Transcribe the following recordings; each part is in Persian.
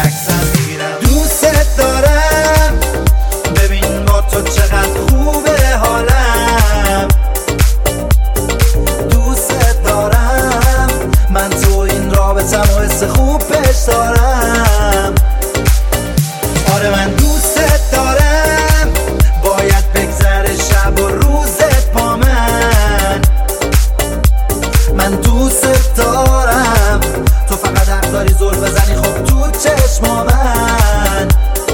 عکسم میگیرم. دوست دارم ببین با تو چقدر خوبه حالم. دوست دارم من تو این رابطم و حس خوب پیش دارم. آره من دوست دارم باید بگذره شب و روزت با من دوست دارم. تو فقط حق داری زل بزنی خب تو چشما من.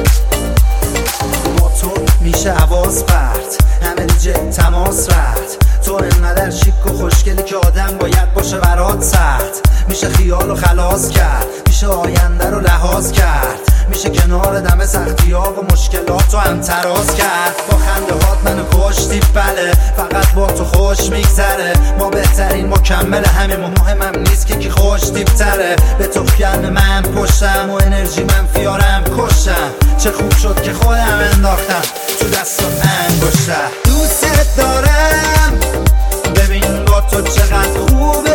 با تو میشه حواس پرت همه دیجه تماس رفت. تو انقدر شیک و خوشگلی که آدم باید باشه برات سخت. میشه خیال و خلاص کرد، میشه آینده رو لحاظ کرد، میشه کنار دم سختی ها و مشکلات رو هم تراز کرد. با خنده هات منو کشتی بله، فقط با تو خوش میگذره. ما بهترین مکمل همیم و مهمم نیست که کی خوش تیبتره. به تو گرم من پشتم و انرژی منفیارم کشتم. چه خوب شد که خودم انداختم تو دست و انگشتم. دوست دارم ببین با تو چقدر خوبه